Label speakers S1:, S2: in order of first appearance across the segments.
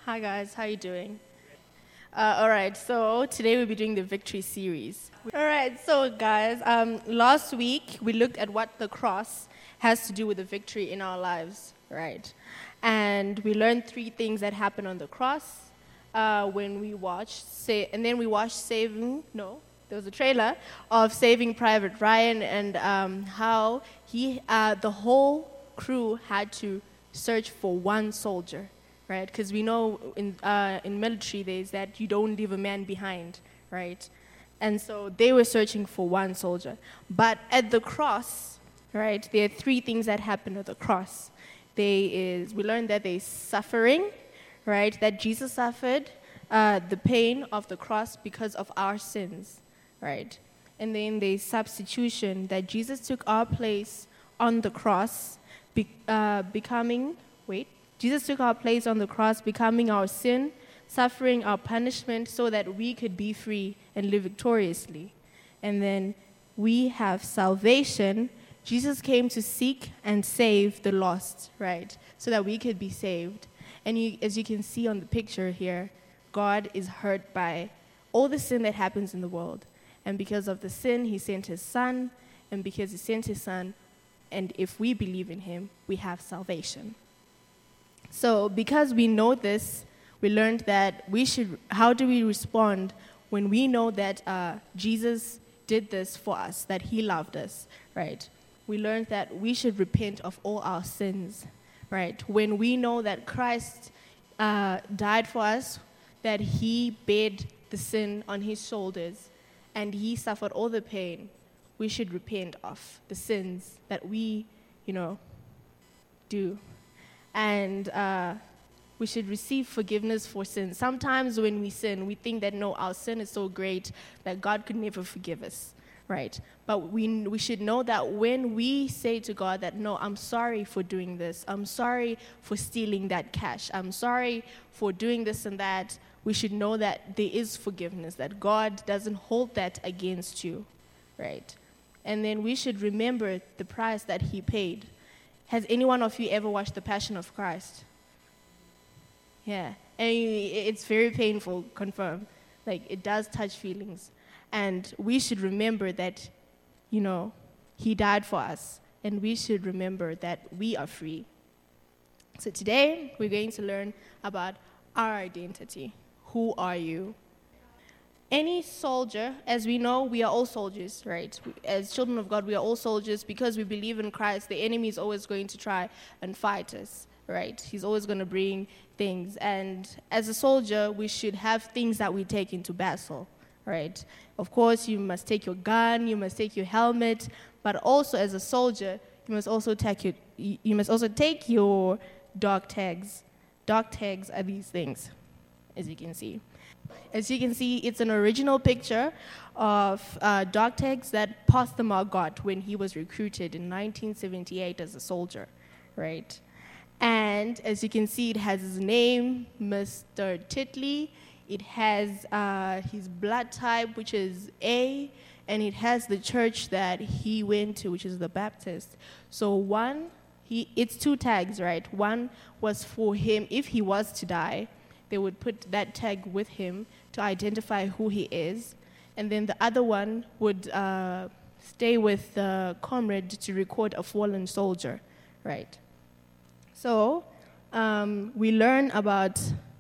S1: Hi guys, how you doing? All right, so today we'll be doing the victory series. All right, so guys, last week we looked at what the cross has to do with the victory in our lives, right? And we learned 3 things that happened on the cross when we watched, and then we watched there was a trailer of Saving Private Ryan and how the whole crew had to search for one soldier, right? Because we know in military days that you don't leave a man behind, right? And so they were searching for one soldier. But at the cross, right, there are 3 things that happen at the cross. We learned that there's suffering, right? That Jesus suffered the pain of the cross because of our sins, right? And then there's substitution, that Jesus took our place on the cross, Jesus took our place on the cross, becoming our sin, suffering our punishment so that we could be free and live victoriously. And then we have salvation. Jesus came to seek and save the lost, right? So that we could be saved. And as you can see on the picture here, God is hurt by all the sin that happens in the world. And because of the sin, he sent his son. And because he sent his son, and if we believe in him, we have salvation. So because we know this, we learned that how do we respond when we know that Jesus did this for us, that he loved us, right? We learned that we should repent of all our sins, right? When we know that Christ died for us, that he bared the sin on his shoulders, and he suffered all the pain, we should repent of the sins that we, do. And we should receive forgiveness for sin. Sometimes when we sin, we think that, no, our sin is so great that God could never forgive us, right? But we should know that when we say to God that, no, I'm sorry for doing this, I'm sorry for stealing that cash, I'm sorry for doing this and that, we should know that there is forgiveness, that God doesn't hold that against you, right? And then we should remember the price that he paid. Has any one of you ever watched The Passion of Christ? Yeah, and it's very painful, confirm. Like, it does touch feelings. And we should remember that, he died for us. And we should remember that we are free. So today, we're going to learn about our identity. Who are you? Any soldier, as we know, we are all soldiers, right? As children of God, we are all soldiers because we believe in Christ. The enemy is always going to try and fight us, right? He's always going to bring things. And as a soldier, we should have things that we take into battle, right? Of course, you must take your gun, you must take your helmet, but also as a soldier, you must also take your dog tags. Dog tags are these things, as you can see. As you can see, it's an original picture of dog tags that Pastor Mark got when he was recruited in 1978 as a soldier, right? And as you can see, it has his name, Mr. Titley. It has his blood type, which is A, and it has the church that he went to, which is the Baptist. So it's 2 tags, right? One was for him if he was to die. They would put that tag with him to identify who he is. And then the other one would stay with the comrade to record a fallen soldier, right? So we learn about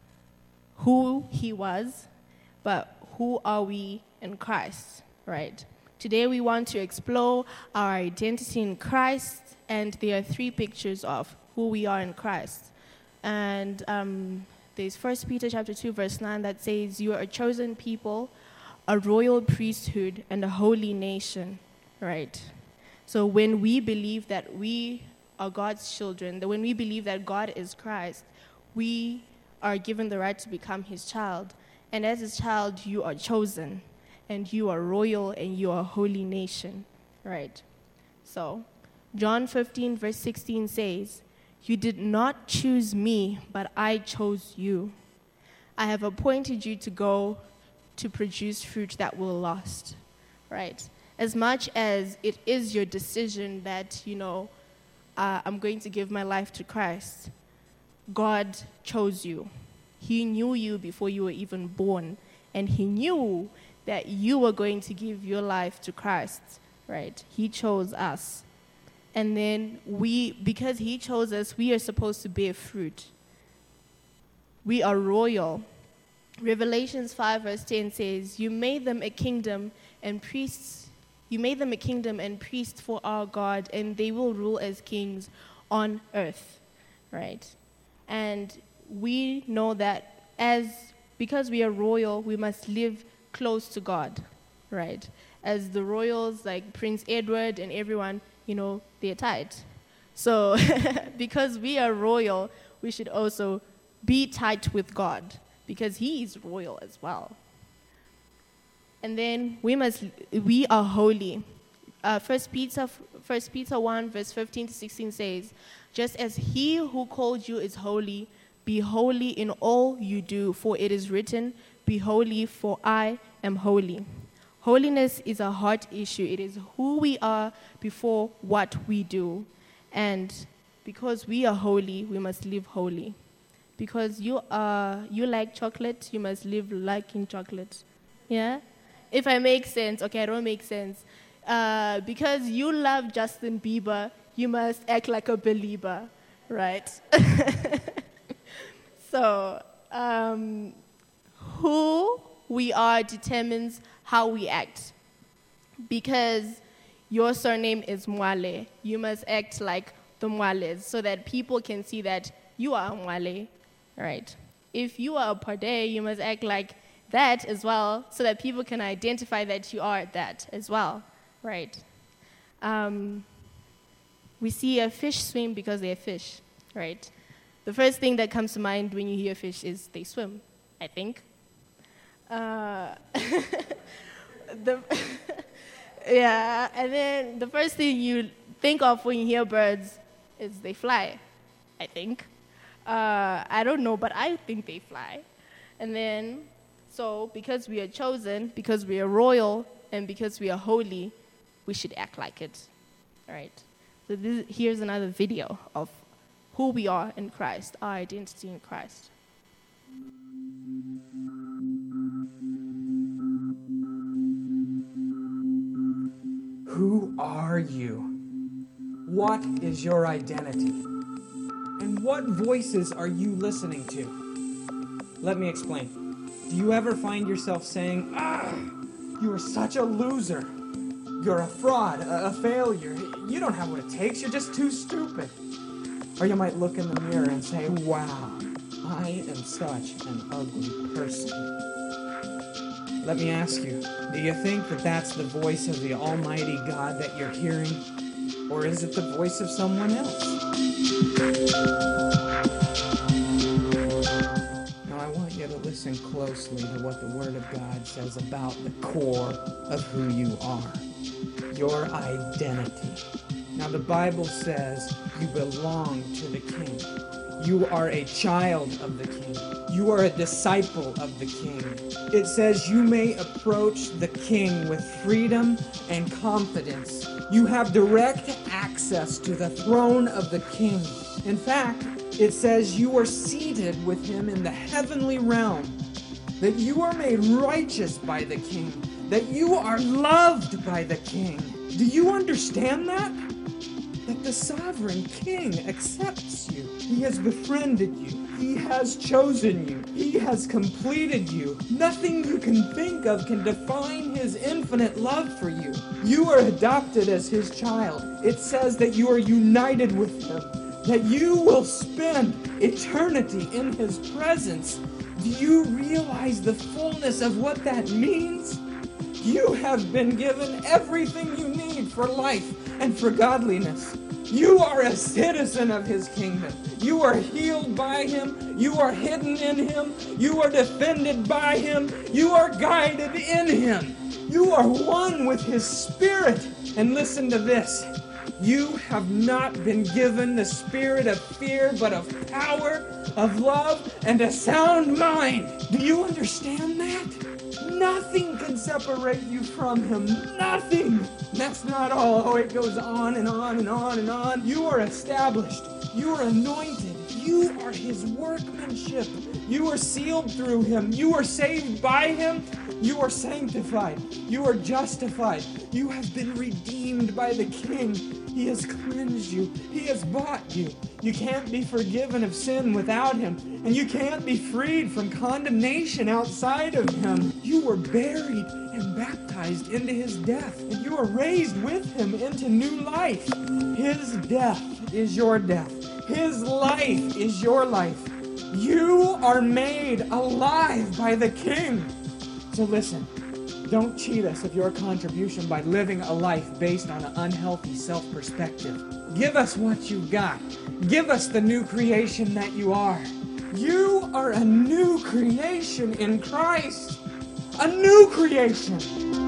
S1: who he was, but who are we in Christ, right? Today we want to explore our identity in Christ, and there are 3 pictures of who we are in Christ. And there's 1 Peter chapter 2, verse 9 that says, you are a chosen people, a royal priesthood, and a holy nation, right? So when we believe that we are God's children, that when we believe that God is Christ, we are given the right to become his child. And as his child, you are chosen, and you are royal, and you are a holy nation, right? So John 15, verse 16 says, you did not choose me, but I chose you. I have appointed you to go to produce fruit that will last, right? As much as it is your decision that, I'm going to give my life to Christ, God chose you. He knew you before you were even born. And he knew that you were going to give your life to Christ, right? He chose us. And then because he chose us, we are supposed to bear fruit. We are royal. Revelations 5 verse 10 says, You made them a kingdom and priests for our God, and they will rule as kings on earth, right? And we know that because we are royal, we must live close to God, right? As the royals, like Prince Edward and everyone, they're tight. So because we are royal, we should also be tight with God, because he is royal as well. And then we are holy. 1 Peter 1 verse 15 to 16 says, Just as he who called you is holy, be holy in all you do, for it is written, Be holy, for I am holy. Holiness is a heart issue. It is who we are before what we do. And because we are holy, we must live holy. Because you like chocolate, you must live liking chocolate. Yeah? If I make sense, okay, I don't make sense. Because you love Justin Bieber, you must act like a believer, right? So, who we are determines how we act. Because your surname is Mwale, you must act like the Mwales so that people can see that you are Mwale, right? If you are a Pade, you must act like that as well so that people can identify that you are that as well, right? We see a fish swim because they're fish, right? The first thing that comes to mind when you hear fish is they swim, I think. Yeah, and then the first thing you think of when you hear birds is they fly, I think. I don't know, but I think they fly. And then, so because we are chosen, because we are royal, and because we are holy, we should act like it, all right? So here's another video of who we are in Christ, our identity in Christ.
S2: Who are you? What is your identity? And what voices are you listening to? Let me explain. Do you ever find yourself saying, you are such a loser. You're a fraud, a failure. You don't have what it takes. You're just too stupid. Or you might look in the mirror and say, wow, I am such an ugly person. Let me ask you, do you think that that's the voice of the Almighty God that you're hearing? Or is it the voice of someone else? Now I want you to listen closely to what the Word of God says about the core of who you are. Your identity. Now the Bible says you belong to the King. You are a child of the King. You are a disciple of the King. It says you may approach the King with freedom and confidence. You have direct access to the throne of the King. In fact, it says you are seated with him in the heavenly realm, that you are made righteous by the King, that you are loved by the King. Do you understand that? That the sovereign King accepts you. He has befriended you. He has chosen you. He has completed you. Nothing you can think of can define his infinite love for you. You are adopted as his child. It says that you are united with him, that you will spend eternity in his presence. Do you realize the fullness of what that means? You have been given everything you need for life and for godliness. You are a citizen of his kingdom. You are healed by him. You are hidden in him. You are defended by him. You are guided in him. You are one with his spirit. And listen to this. You have not been given the spirit of fear, but of power, of love, and a sound mind. Do you understand that? Nothing can separate you from him. Nothing. That's not all. Oh, it goes on and on and on and on. You are established. You are anointed. you are his workmanship. You are sealed through him. You are saved by him. You are sanctified. You are justified. You have been redeemed by the King. He has cleansed you. He has bought you. You can't be forgiven of sin without him. And you can't be freed from condemnation outside of him. You were buried and baptized into his death. And you are raised with him into new life. His death is your death. His life is your life. You are made alive by the King. So listen, don't cheat us of your contribution by living a life based on an unhealthy self-perspective. Give us what you've got. Give us the new creation that you are. You are a new creation in Christ. A new creation.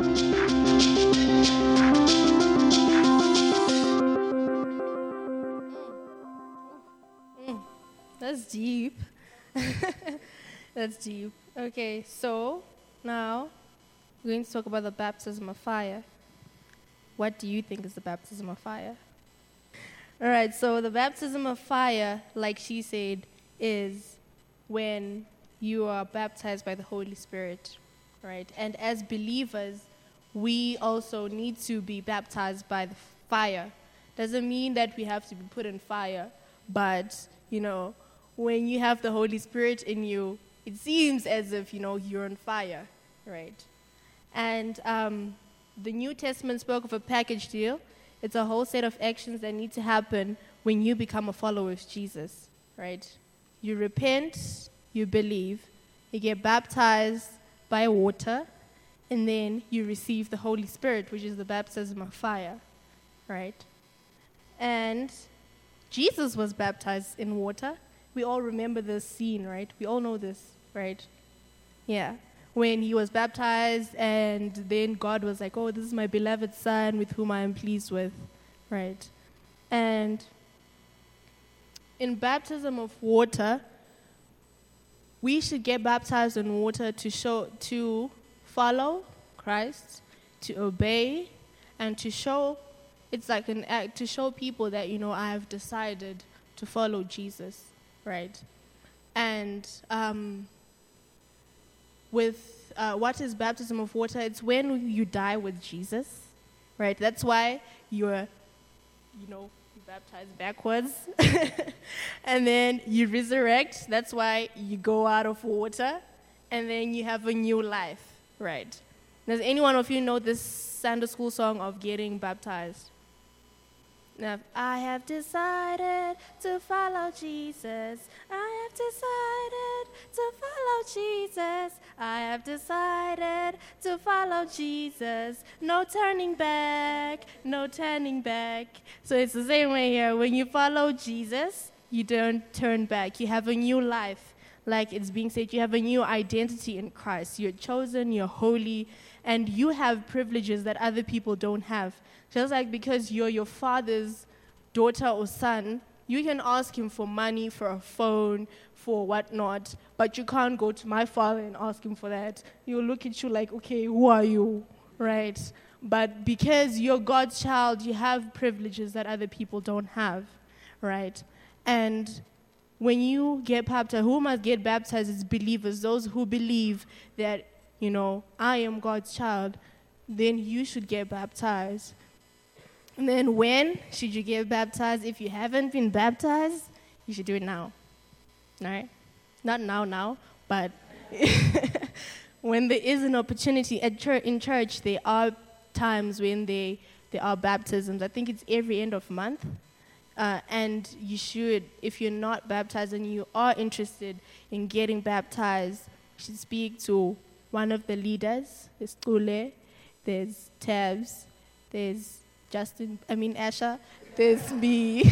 S1: That's deep. That's deep. Okay, so now we're going to talk about the baptism of fire. What do you think is the baptism of fire? All right, so the baptism of fire, like she said, is when you are baptized by the Holy Spirit, right? And as believers, we also need to be baptized by the fire. Doesn't mean that we have to be put in fire, but, when you have the Holy Spirit in you, it seems as if, you're on fire, right? And the New Testament spoke of a package deal. It's a whole set of actions that need to happen when you become a follower of Jesus, right? You repent, you believe, you get baptized by water, and then you receive the Holy Spirit, which is the baptism of fire, right? And Jesus was baptized in water. We all remember this scene, right? We all know this, right? Yeah. When he was baptized, and then God was like, oh, this is my beloved Son with whom I am pleased with, right? And in baptism of water, we should get baptized in water to follow Christ, to obey, and to show, it's like an act to show people that, I have decided to follow Jesus, right? And with what is baptism of water, it's when you die with Jesus, right? That's why you're baptized backwards. And then you resurrect. That's why you go out of water. And then you have a new life, right? Does any one of you know this Sunday school song of getting baptized? Now, I have decided to follow Jesus. I have decided to follow Jesus. I have decided to follow Jesus. No turning back, no turning back. So it's the same way here. When you follow Jesus, you don't turn back. You have a new life. Like it's being said, you have a new identity in Christ. You're chosen, you're holy, and you have privileges that other people don't have. Just like because you're your father's daughter or son, you can ask him for money, for a phone, for whatnot, but you can't go to my father and ask him for that. He'll look at you like, okay, who are you, right? But because you're God's child, you have privileges that other people don't have, right? And when you get baptized, who must get baptized is believers, those who believe that, I am God's child, then you should get baptized. And then when should you get baptized? If you haven't been baptized, you should do it now. All right? Not now, but when there is an opportunity in church, there are times when there are baptisms. I think it's every end of month. And you should, if you're not baptized and you are interested in getting baptized, you should speak to one of the leaders. There's Tule, there's Tabs, there's Asha, there's me.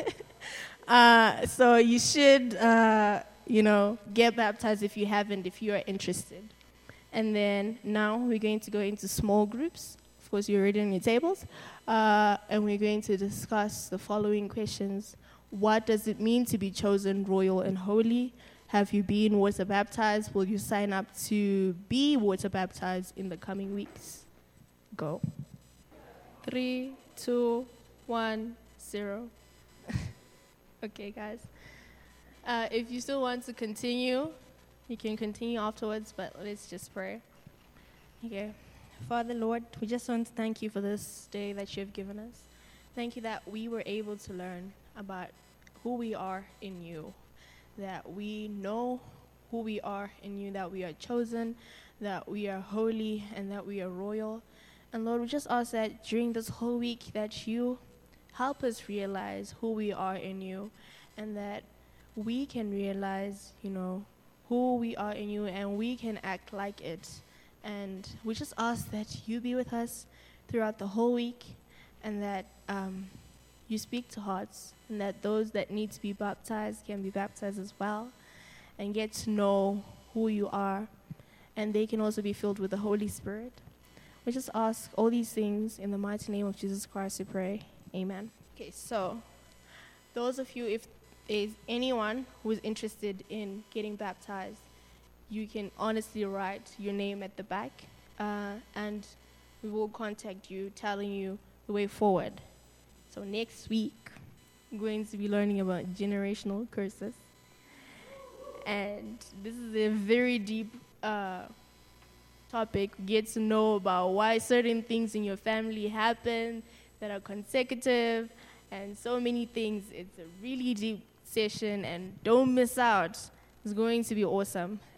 S1: So you should, get baptized if you haven't, if you are interested. And then now we're going to go into small groups. Of course, you're already on your tables. And we're going to discuss the following questions. What does it mean to be chosen royal and holy? Have you been water baptized? Will you sign up to be water baptized in the coming weeks? Go. 3, 2, 1, 0. Okay, guys. If you still want to continue, you can continue afterwards, but let's just pray. Okay. Father, Lord, we just want to thank you for this day that you have given us. Thank you that we were able to learn about who we are in you, that we know who we are in you, that we are chosen, that we are holy, and that we are royal. And Lord, we just ask that during this whole week that you help us realize who we are in you, and that we can realize, who we are in you, and we can act like it. And we just ask that you be with us throughout the whole week, and that you speak to hearts, and that those that need to be baptized can be baptized as well, and get to know who you are, and they can also be filled with the Holy Spirit. We just ask all these things in the mighty name of Jesus Christ, we pray. Amen. Okay, so those of you, if there's anyone who is interested in getting baptized, you can honestly write your name at the back, and we will contact you telling you the way forward. So next week, we're going to be learning about generational curses. And this is a very deep topic. Get to know about why certain things in your family happen that are consecutive, and so many things. It's a really deep session, and don't miss out. It's going to be awesome.